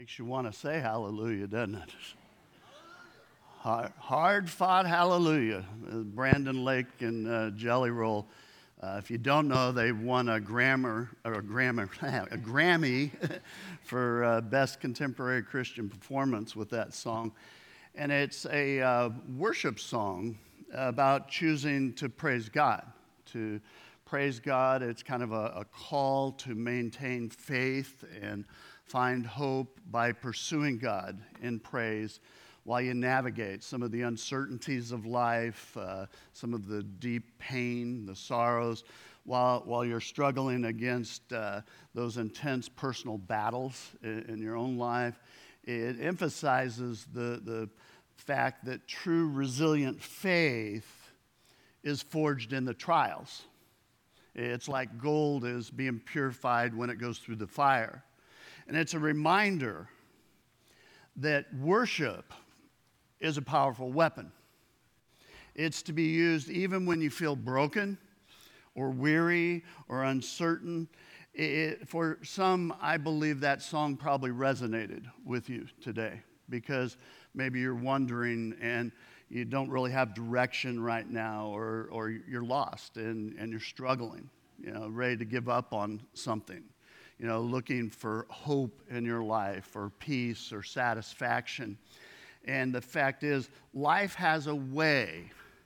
Makes you want to say hallelujah, doesn't it? Hard fought hallelujah. Brandon Lake and Jelly Roll. If you don't know, they won a Grammy for Best Contemporary Christian Performance with that song. And it's a worship song about choosing to praise God. To praise God, it's kind of a call to maintain faith and find hope by pursuing God in praise while you navigate some of the uncertainties of life, some of the deep pain, the sorrows, while you're struggling against those intense personal battles in your own life. It emphasizes the fact that true resilient faith is forged in the trials. It's like gold is being purified when it goes through the fire. And it's a reminder that worship is a powerful weapon. It's to be used even when you feel broken or weary or uncertain. For some, I believe that song probably resonated with you today because maybe you're wondering and you don't really have direction right now, or you're lost and you're struggling, ready to give up on something. Looking for hope in your life or peace or satisfaction. And the fact is, life has a way,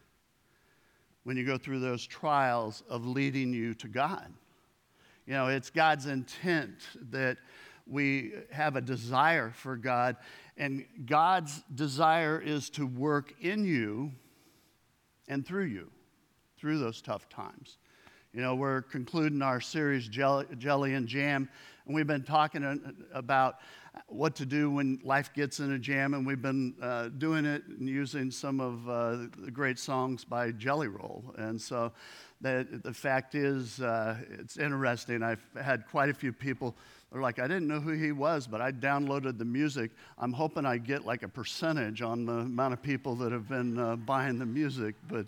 when you go through those trials, of leading you to God. It's God's intent that we have a desire for God, and God's desire is to work in you and through you, through those tough times. We're concluding our series, Jelly and Jam, and we've been talking about what to do when life gets in a jam, and we've been doing it and using some of the great songs by Jelly Roll. And so the fact is, it's interesting. I've had quite a few people that are like, I didn't know who he was, but I downloaded the music. I'm hoping I get like a percentage on the amount of people that have been buying the music, but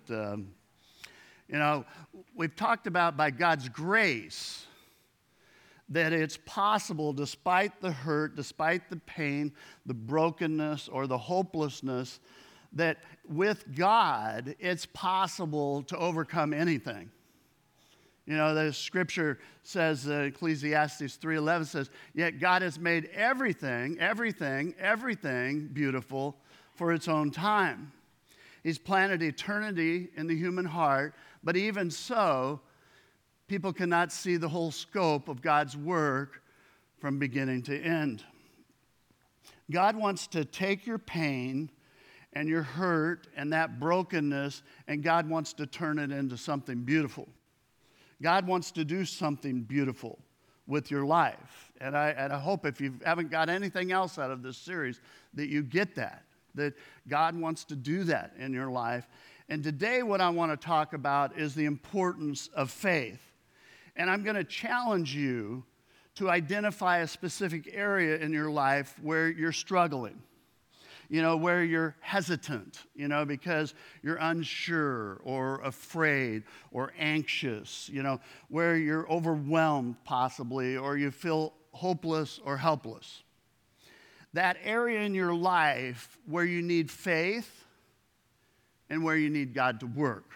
we've talked about, by God's grace, that it's possible, despite the hurt, despite the pain, the brokenness, or the hopelessness, that with God, it's possible to overcome anything. The scripture says, Ecclesiastes 3:11 says, yet God has made everything beautiful for its own time. He's planted eternity in the human heart, but even so, people cannot see the whole scope of God's work from beginning to end. God wants to take your pain and your hurt and that brokenness, and God wants to turn it into something beautiful. God wants to do something beautiful with your life. And I hope, if you haven't got anything else out of this series, that you get that God wants to do that in your life. And today what I want to talk about is the importance of faith. And I'm going to challenge you to identify a specific area in your life where you're struggling, where you're hesitant, because you're unsure or afraid or anxious, where you're overwhelmed possibly, or you feel hopeless or helpless. That area in your life where you need faith and where you need God to work.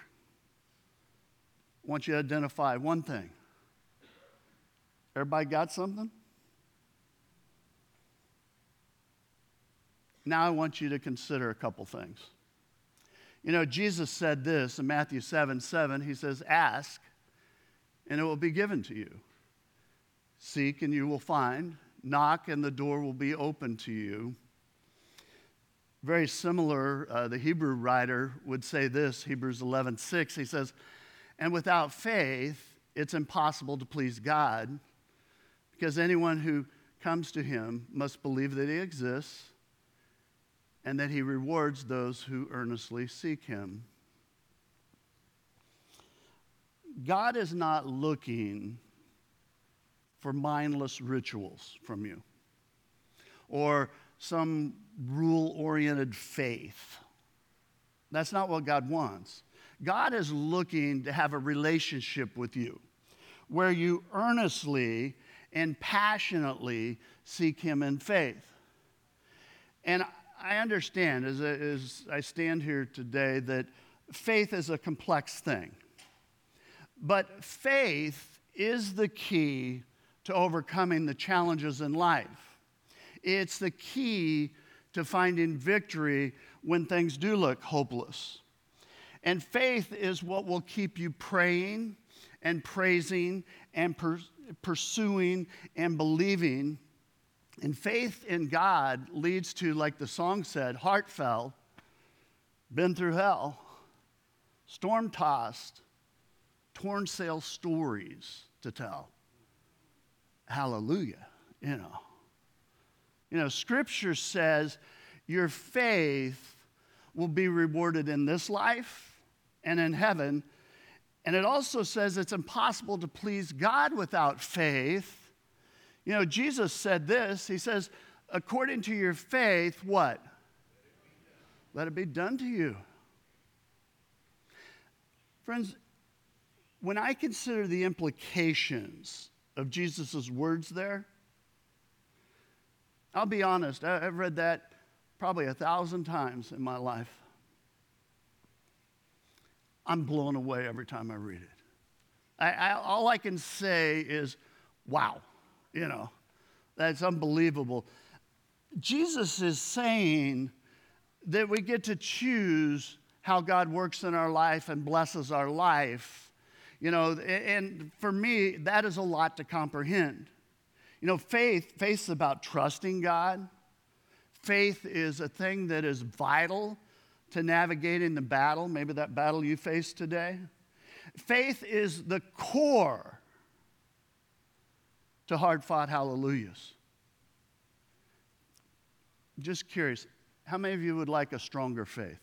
I want you to identify one thing. Everybody got something? Now I want you to consider a couple things. Jesus said this in Matthew 7:7. He says, ask, and it will be given to you. Seek, and you will find. Knock, and the door will be open to you. Very similar, the Hebrew writer would say this, Hebrews 11:6. He says, and without faith, it's impossible to please God, because anyone who comes to him must believe that he exists and that he rewards those who earnestly seek him. God is not looking for mindless rituals from you or some rule-oriented faith. That's not what God wants. God is looking to have a relationship with you where you earnestly and passionately seek him in faith. And I understand as I stand here today that faith is a complex thing. But faith is the key to overcoming the challenges in life. It's the key to finding victory when things do look hopeless. And faith is what will keep you praying and praising and pursuing and believing. And faith in God leads to, like the song said, heartfelt, been through hell, storm-tossed, torn sail stories to tell. Hallelujah, you know. Scripture says your faith will be rewarded in this life and in heaven. And it also says it's impossible to please God without faith. Jesus said this. He says, according to your faith, what? Let it be done to you. Friends, when I consider the implications of Jesus' words there, I'll be honest, I've read that probably 1,000 times in my life. I'm blown away every time I read it. All I can say is, wow, that's unbelievable. Jesus is saying that we get to choose how God works in our life and blesses our life. And for me, that is a lot to comprehend. Faith is about trusting God. Faith is a thing that is vital to navigating the battle, maybe that battle you face today. Faith is the core to hard-fought hallelujahs. Just curious, how many of you would like a stronger faith?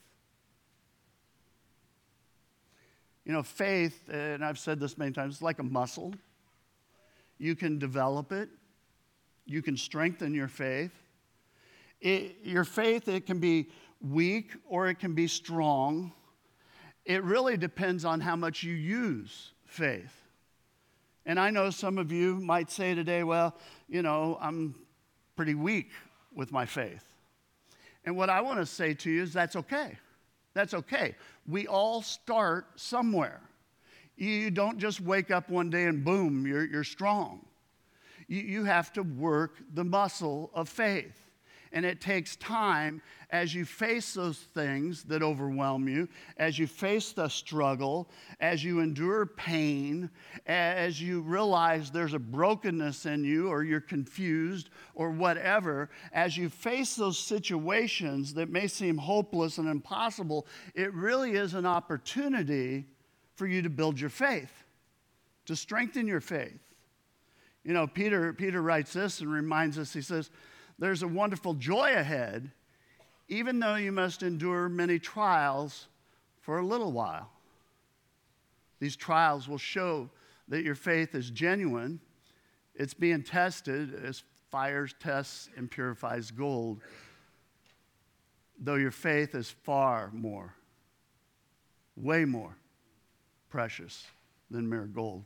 Faith, and I've said this many times, it's like a muscle. You can develop it. You can strengthen your faith. Your faith, it can be weak or it can be strong. It really depends on how much you use faith. And I know some of you might say today, well, I'm pretty weak with my faith. And what I want to say to you is that's okay. That's okay. We all start somewhere. You don't just wake up one day and boom, you're strong. You have to work the muscle of faith. And it takes time as you face those things that overwhelm you, as you face the struggle, as you endure pain, as you realize there's a brokenness in you or you're confused or whatever, as you face those situations that may seem hopeless and impossible, it really is an opportunity for you to build your faith, to strengthen your faith. Peter writes this and reminds us, he says, there's a wonderful joy ahead, even though you must endure many trials for a little while. These trials will show that your faith is genuine. It's being tested as fire tests and purifies gold, though your faith is far more, way more precious than mere gold.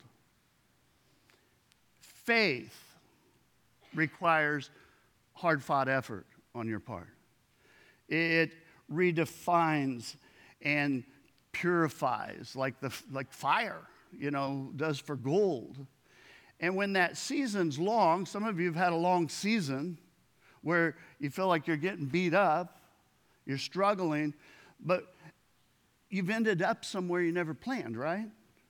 Faith requires hard-fought effort on your part. It redefines and purifies like fire, does for gold. And when that season's long, some of you have had a long season where you feel like you're getting beat up, you're struggling, but you've ended up somewhere you never planned, right?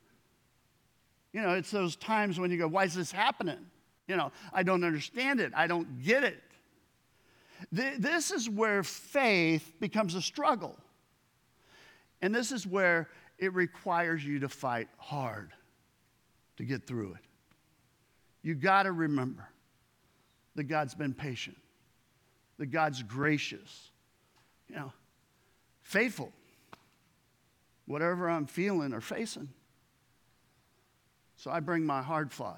It's those times when you go, why is this happening? I don't understand it. I don't get it. This is where faith becomes a struggle. And this is where it requires you to fight hard to get through it. You got to remember that God's been patient, that God's gracious, faithful, whatever I'm feeling or facing. So I bring my heartfelt,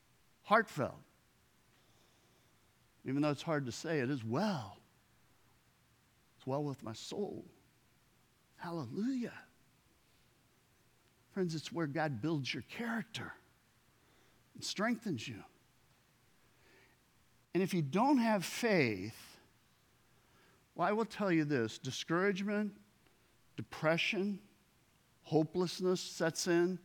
even though it's hard to say, it is well. It's well with my soul. Hallelujah. Friends, it's where God builds your character and strengthens you. And if you don't have faith, Well, I will tell you this: discouragement, depression, hopelessness sets in.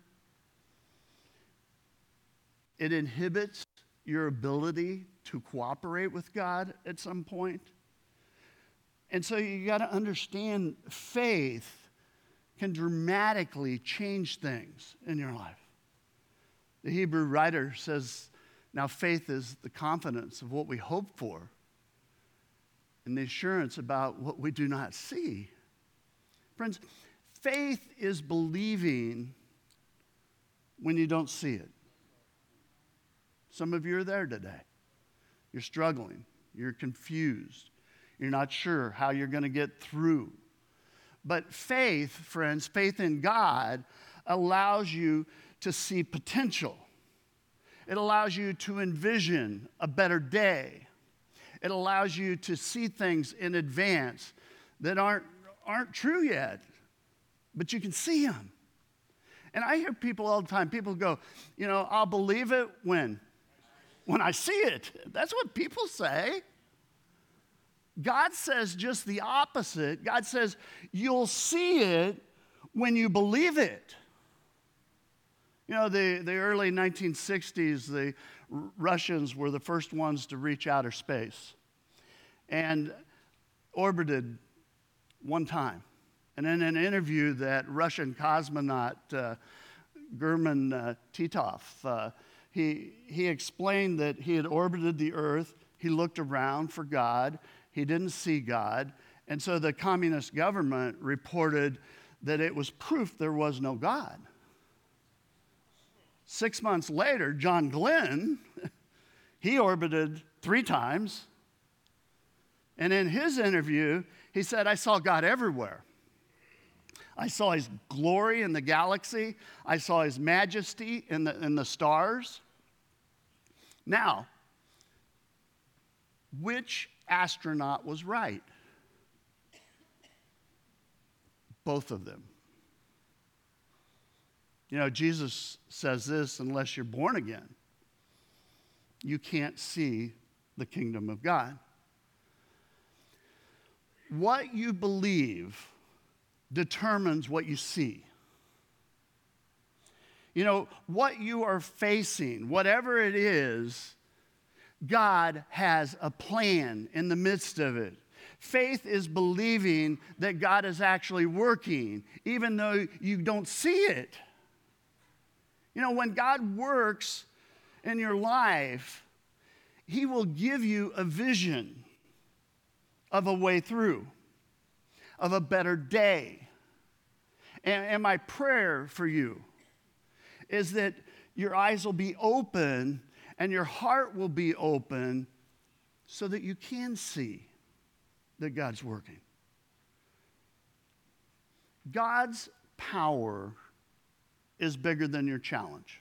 It inhibits your ability to cooperate with God at some point. And so you got to understand, faith can dramatically change things in your life. The Hebrew writer says, now faith is the confidence of what we hope for and the assurance about what we do not see. Friends, faith is believing when you don't see it. Some of you are there today. You're struggling. You're confused. You're not sure how you're going to get through. But faith, friends, faith in God allows you to see potential. It allows you to envision a better day. It allows you to see things in advance that aren't true yet, but you can see them. And I hear people all the time, people go, I'll believe it when I see it. That's what people say. God says just the opposite. God says you'll see it when you believe it. The early 1960s, the Russians were the first ones to reach outer space and orbited one time. And in an interview, that Russian cosmonaut, German Titov, he explained that he had orbited the Earth. He looked around for God. He didn't see God. And so the communist government reported that it was proof there was no God. 6 months later, John Glenn, he orbited 3 times. And in his interview, he said, I saw God everywhere. I saw his glory in the galaxy. I saw his majesty in the stars. Now, which astronaut was right? Both of them. Jesus says this, unless you're born again, you can't see the kingdom of God. What you believe determines what you see. What you are facing, whatever it is, God has a plan in the midst of it. Faith is believing that God is actually working, even though you don't see it. When God works in your life, He will give you a vision of a way through, of a better day. And my prayer for you is that your eyes will be open and your heart will be open so that you can see that God's working. God's power is bigger than your challenge.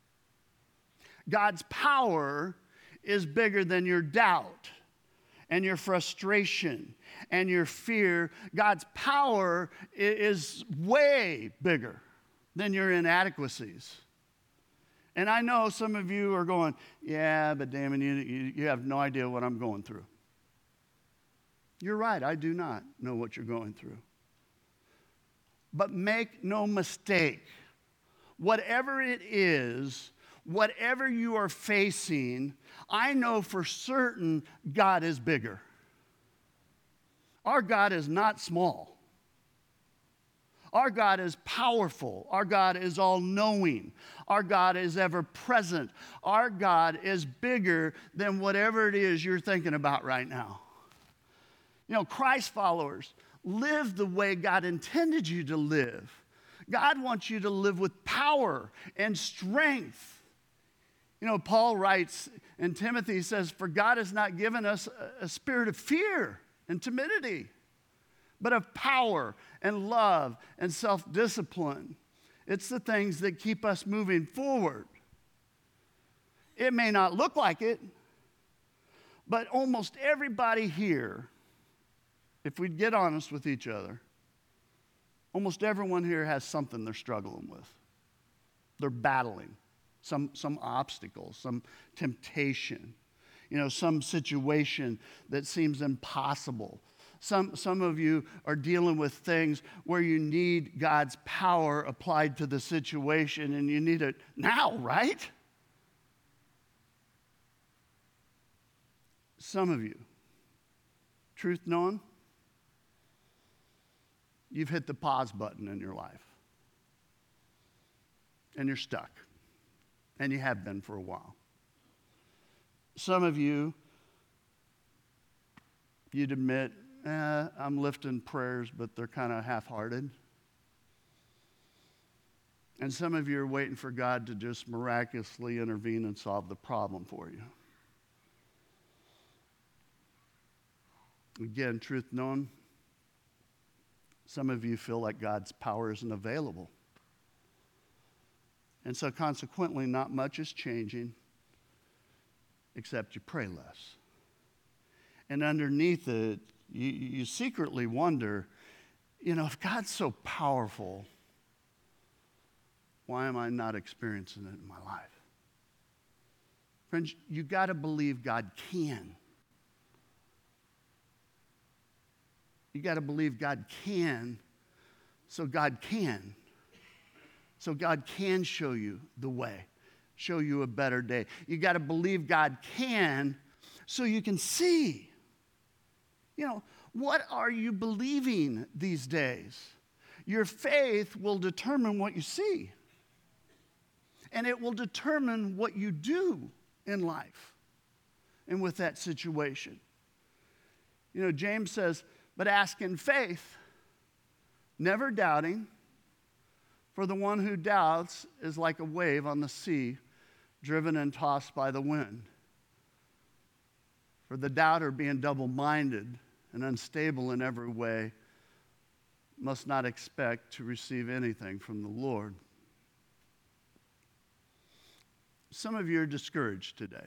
God's power is bigger than your doubt and your frustration and your fear. God's power is way bigger than your inadequacies. And I know some of you are going, yeah, but Damon, you have no idea what I'm going through. You're right, I do not know what you're going through. But make no mistake, whatever it is, whatever you are facing, I know for certain God is bigger. Our God is not small. Our God is powerful. Our God is all-knowing. Our God is ever-present. Our God is bigger than whatever it is you're thinking about right now. Christ followers, live the way God intended you to live. God wants you to live with power and strength. Paul writes in Timothy, he says, for God has not given us a spirit of fear and timidity, but of power and love and self-discipline. It's the things that keep us moving forward. It may not look like it, but almost everybody here, if we get honest with each other, almost everyone here has something they're struggling with. They're battling some obstacle, some temptation, some situation that seems impossible. Some of you are dealing with things where you need God's power applied to the situation, and you need it now, right? Some of you, truth known, you've hit the pause button in your life. And you're stuck. And you have been for a while. Some of you, you'd admit, I'm lifting prayers, but they're kind of half-hearted. And some of you are waiting for God to just miraculously intervene and solve the problem for you. Again, truth known, some of you feel like God's power isn't available. And so consequently, not much is changing except you pray less. And underneath it, you secretly wonder, if God's so powerful, why am I not experiencing it in my life? Friends, you got to believe God can. You got to believe God can, so God can. So God can show you the way, show you a better day. You got to believe God can, so you can see. What are you believing these days? Your faith will determine what you see. And it will determine what you do in life and with that situation. James says, but ask in faith, never doubting, for the one who doubts is like a wave on the sea, driven and tossed by the wind. For the doubter, being double-minded and unstable in every way, must not expect to receive anything from the Lord. Some of you are discouraged today.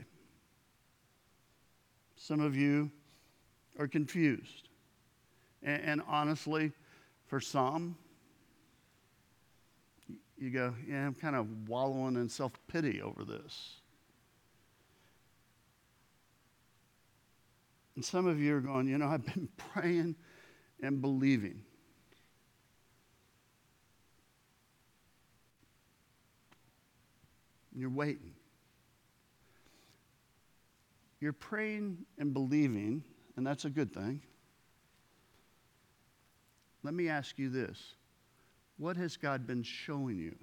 Some of you are confused. And honestly, for some, you go, I'm kind of wallowing in self-pity over this. And some of you are going, I've been praying and believing. You're waiting. You're praying and believing, and that's a good thing. Let me ask you this. What has God been showing you?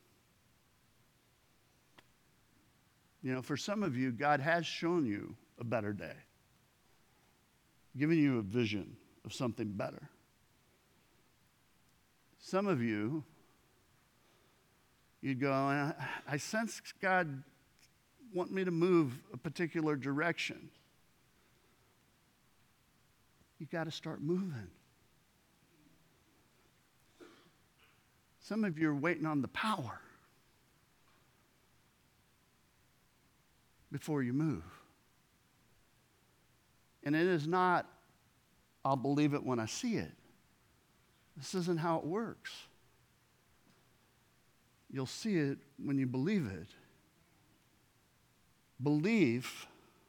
For some of you, God has shown you a better day, given you a vision of something better. Some of you, you'd go, I sense God want me to move a particular direction. You got to start moving. Some of you are waiting on the power before you move. And it is not, I'll believe it when I see it. This isn't how it works. You'll see it when you believe it. Belief,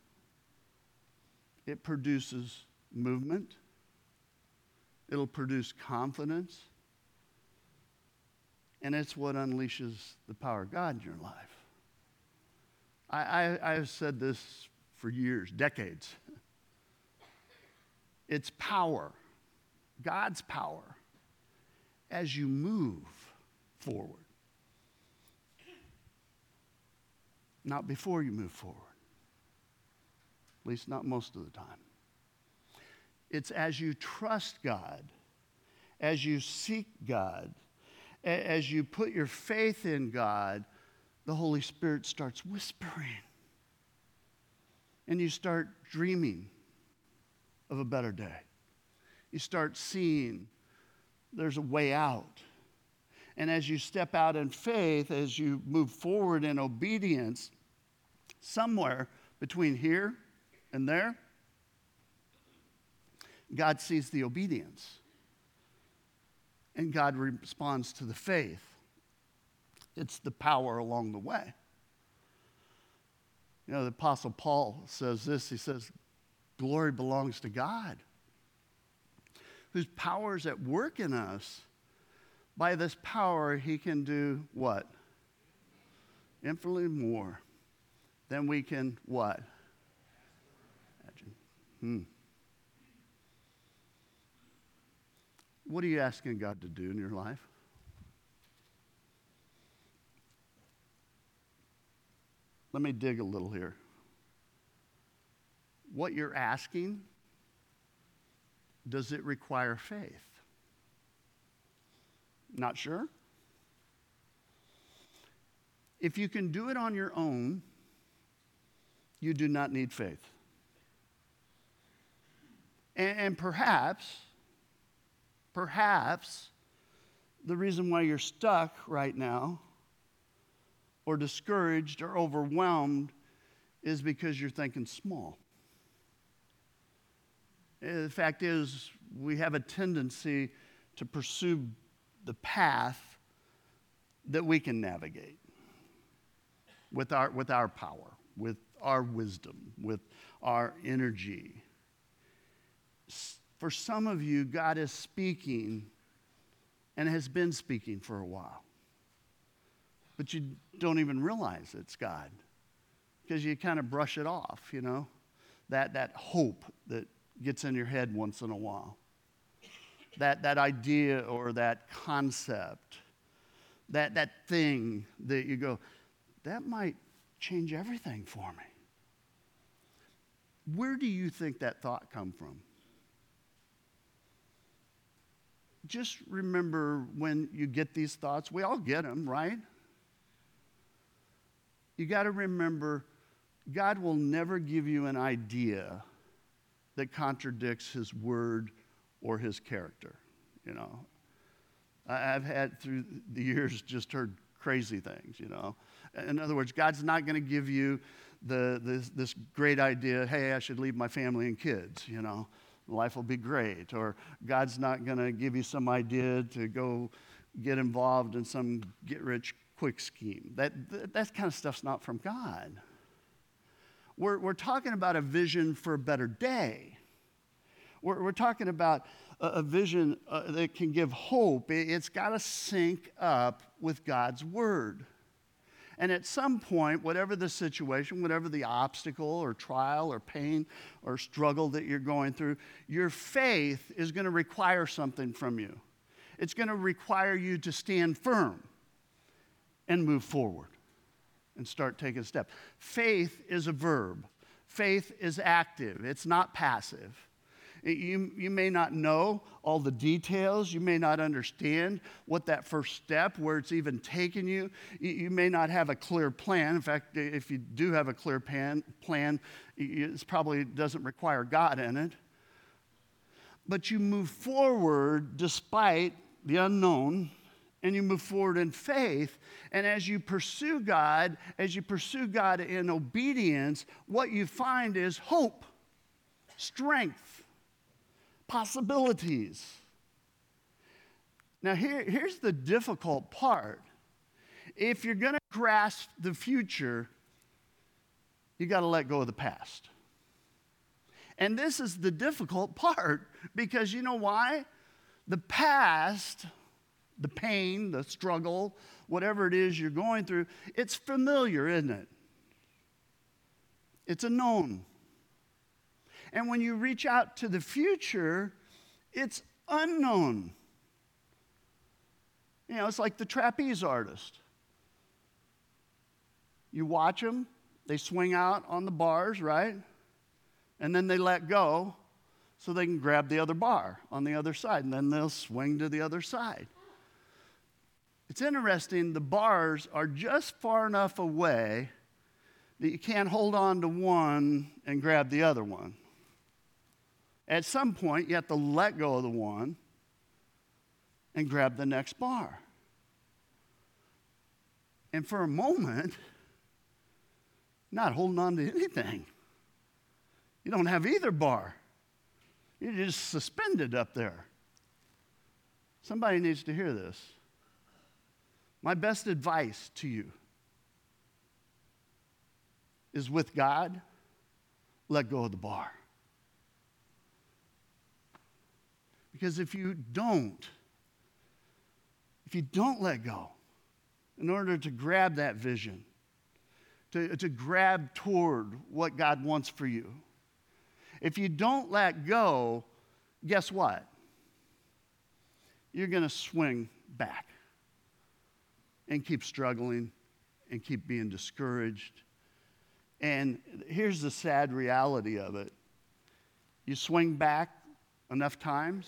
it produces movement. It'll produce confidence. And it's what unleashes the power of God in your life. I've said this for years, decades. It's power, God's power, as you move forward. Not before you move forward. At least not most of the time. It's as you trust God, as you seek God, as you put your faith in God, the Holy Spirit starts whispering. And you start dreaming of a better day. You start seeing there's a way out. And as you step out in faith, as you move forward in obedience, somewhere between here and there, God sees the obedience. And God responds to the faith. It's the power along the way. The Apostle Paul says this. He says, glory belongs to God. whose power is at work in us, by this power he can do what? Infinitely more than we can what? Imagine. What are you asking God to do in your life? Let me dig a little here. What you're asking, does it require faith? Not sure? If you can do it on your own, you do not need faith. And perhaps, the reason why you're stuck right now, or discouraged or overwhelmed, is because you're thinking small. The fact is, we have a tendency to pursue the path that we can navigate with our power, with our wisdom, with our energy. For some of you, God is speaking and has been speaking for a while. But you don't even realize it's God because you kind of brush it off, you know, that hope that gets in your head once in a while, that idea or that concept, that thing that you go, that might change everything for me. Where do you think that thought come from? Just remember when you get these thoughts, we all get them, right? You got to remember, God will never give you an idea that contradicts his word or his character, you know. I've had through the years just heard crazy things, you know. In other words, God's not going to give you this great idea, hey, I should leave my family and kids, you know. Life will be great. Or God's not going to give you some idea to go get involved in some get-rich-quick scheme. That kind of stuff's not from God. We're talking about a vision for a better day. We're talking about a vision that can give hope. It's got to sync up with God's word. And at some point, whatever the situation, whatever the obstacle or trial or pain or struggle that you're going through, your faith is going to require something from you. It's going to require you to stand firm and move forward and start taking a step. Faith is a verb. Faith is active. It's not passive. You may not know all the details. You may not understand what that first step, where it's even taken you. You may not have a clear plan. In fact, if you do have a clear plan, it probably doesn't require God in it. But you move forward despite the unknown, and you move forward in faith. And as you pursue God in obedience, what you find is hope, strength, possibilities. Now, here's the difficult part. If you're going to grasp the future, you got to let go of the past. And this is the difficult part, because you know why? The past, the pain, the struggle, whatever it is you're going through, it's familiar, isn't it? It's a known. And when you reach out to the future, it's unknown. You know, it's like the trapeze artist. You watch them, they swing out on the bars, right? And then they let go so they can grab the other bar on the other side, and then they'll swing to the other side. It's interesting, the bars are just far enough away that you can't hold on to one and grab the other one. At some point, you have to let go of the one and grab the next bar. And for a moment, not holding on to anything. You don't have either bar. You're just suspended up there. Somebody needs to hear this. My best advice to you is, with God, let go of the bar. Because if you don't let go in order to grab that vision, to grab toward what God wants for you, if you don't let go, guess what? You're going to swing back and keep struggling and keep being discouraged. And here's the sad reality of it. You swing back enough times,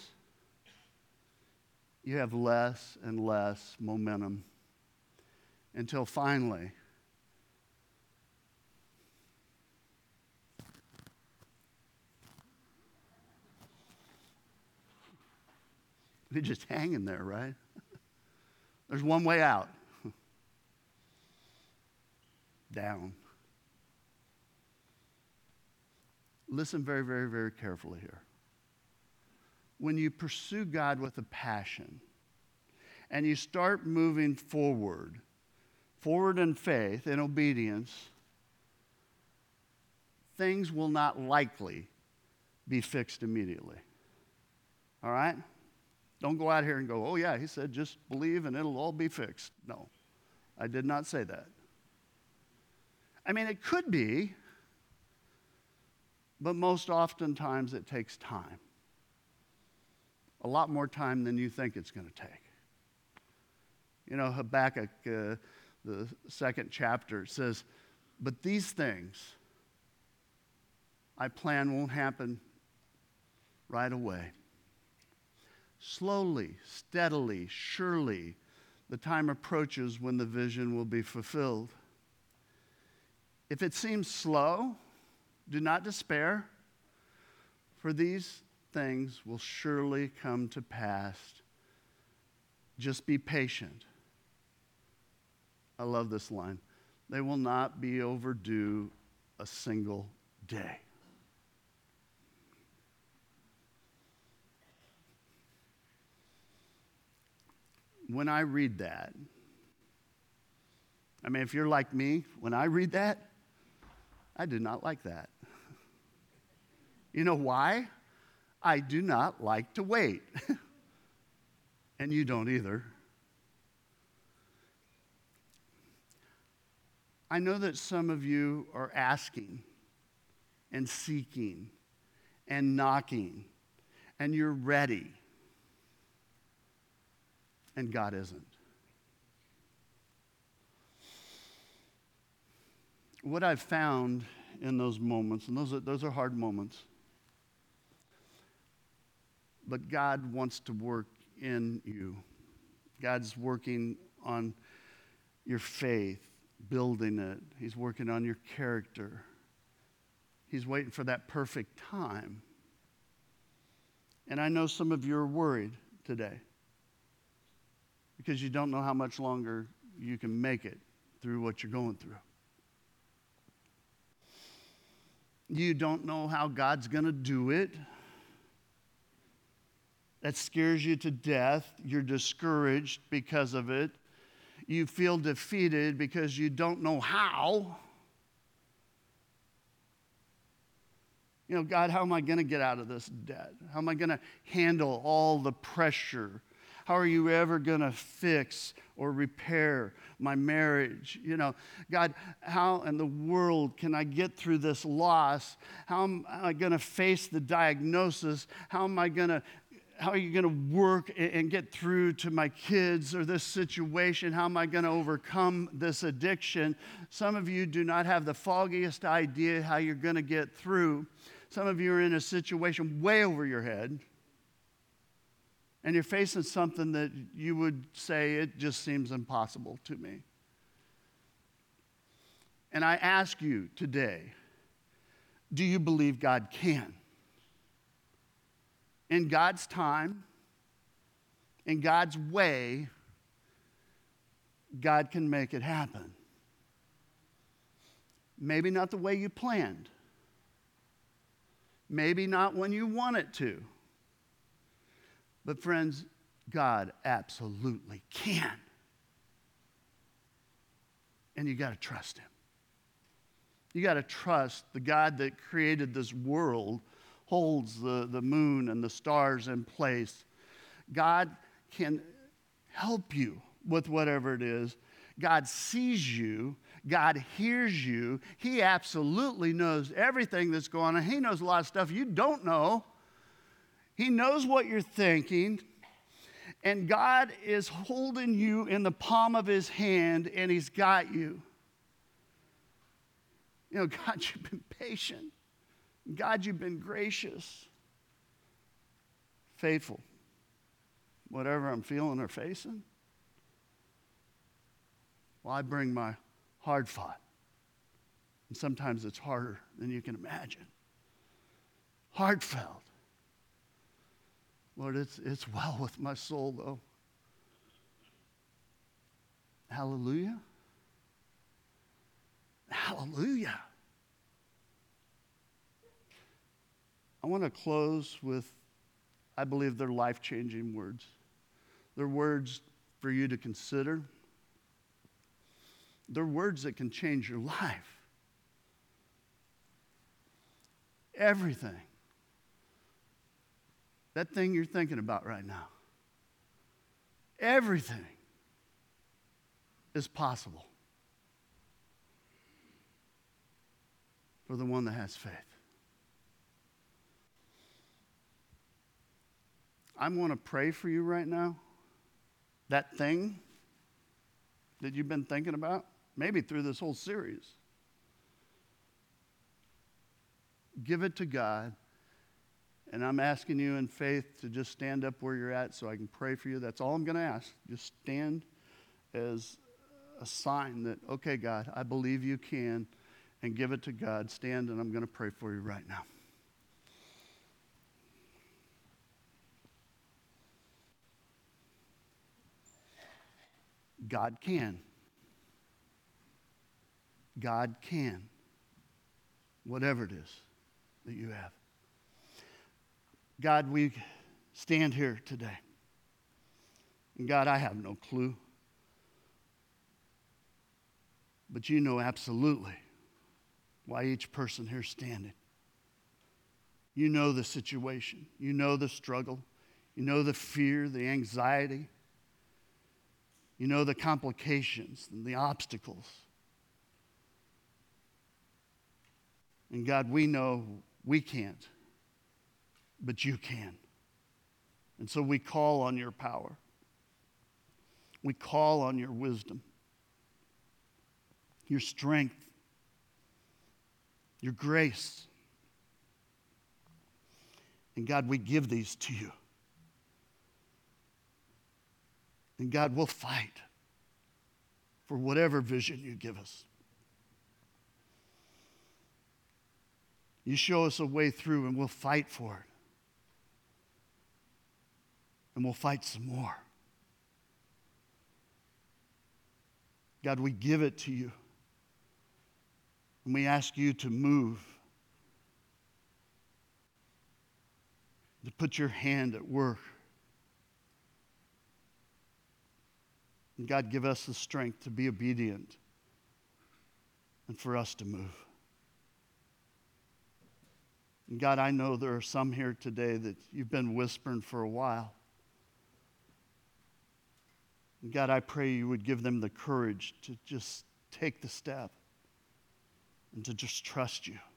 you have less and less momentum until finally you're just hanging there, right? There's one way out. Down. Listen very, very, very carefully here. When you pursue God with a passion and you start moving forward in faith, in obedience, things will not likely be fixed immediately. All right? Don't go out here and go, oh yeah, he said just believe and it'll all be fixed. No, I did not say that. I mean, it could be, but most oftentimes it takes time. A lot more time than you think it's going to take. You know, Habakkuk, the second chapter, says, but these things I plan won't happen right away. Slowly, steadily, surely, the time approaches when the vision will be fulfilled. If it seems slow, do not despair, for these things will surely come to pass. Just be patient. I love this line. They will not be overdue a single day. When I read that, I mean, if you're like me, when I read that, I do not like that. You know why? I do not like to wait. And you don't either. I know that some of you are asking and seeking and knocking, and you're ready. And God isn't. What I've found in those moments, and those are hard moments, but God wants to work in you. God's working on your faith, building it. He's working on your character. He's waiting for that perfect time. And I know some of you are worried today because you don't know how much longer you can make it through what you're going through. You don't know how God's going to do it. That scares you to death. You're discouraged because of it. You feel defeated because you don't know how. You know, God, how am I going to get out of this debt? How am I going to handle all the pressure? How are you ever going to fix or repair my marriage? You know, God, how in the world can I get through this loss? How am I going to face the diagnosis? How are you going to work and get through to my kids or this situation? How am I going to overcome this addiction? Some of you do not have the foggiest idea how you're going to get through. Some of you are in a situation way over your head. And you're facing something that you would say, it just seems impossible to me. And I ask you today, do you believe God can? In God's time, in God's way, God can make it happen. Maybe not the way you planned. Maybe not when you want it to. But friends, God absolutely can. And you got to trust him. You got to trust the God that created this world holds the moon and the stars in place. God can help you with whatever it is. God sees you. God hears you. He absolutely knows everything that's going on. He knows a lot of stuff you don't know. He knows what you're thinking. And God is holding you in the palm of his hand, and he's got you. You know, God, you've been patient. God, you've been gracious, faithful. Whatever I'm feeling or facing, well, I bring my hard fought. And sometimes it's harder than you can imagine. Heartfelt. Lord, it's well with my soul, though. Hallelujah. Hallelujah. I want to close with, I believe they're life-changing words. They're words for you to consider. They're words that can change your life. Everything. That thing you're thinking about right now. Everything is possible for the one that has faith. I'm going to pray for you right now. That thing that you've been thinking about, maybe through this whole series, give it to God. And I'm asking you in faith to just stand up where you're at so I can pray for you. That's all I'm going to ask. Just stand as a sign that, okay, God, I believe you can, and give it to God. Stand, and I'm going to pray for you right now. God can. God can. Whatever it is that you have. God, we stand here today. And God, I have no clue. But you know absolutely why each person here is standing. You know the situation. You know the struggle. You know the fear, the anxiety. You know the complications and the obstacles. And God, we know we can't, but you can. And so we call on your power. We call on your wisdom, your strength, your grace. And God, we give these to you. And God, we'll fight for whatever vision you give us. You show us a way through, and we'll fight for it. And we'll fight some more. God, we give it to you. And we ask you to move, to put your hand at work. And God, give us the strength to be obedient and for us to move. And God, I know there are some here today that you've been whispering for a while. And God, I pray you would give them the courage to just take the step and to just trust you.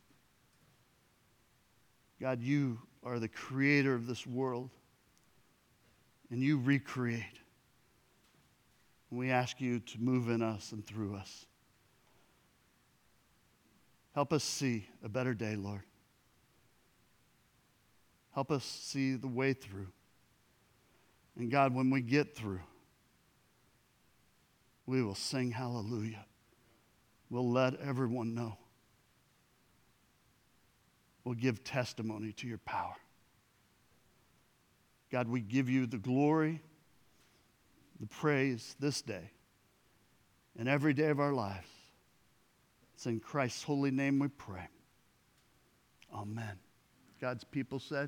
God, you are the creator of this world, and you recreate. And we ask you to move in us and through us. Help us see a better day, Lord. Help us see the way through. And God, when we get through, we will sing hallelujah. We'll let everyone know. We'll give testimony to your power. God, we give you the glory, the praise this day and every day of our lives. It's in Christ's holy name we pray. Amen. God's people said,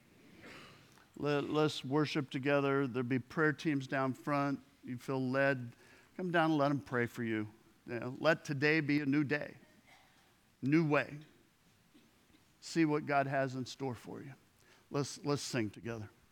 let's worship together. There'll be prayer teams down front. You feel led, come down and let them pray for you. You know, let today be a new day, new way. see what God has in store for you. Let's sing together.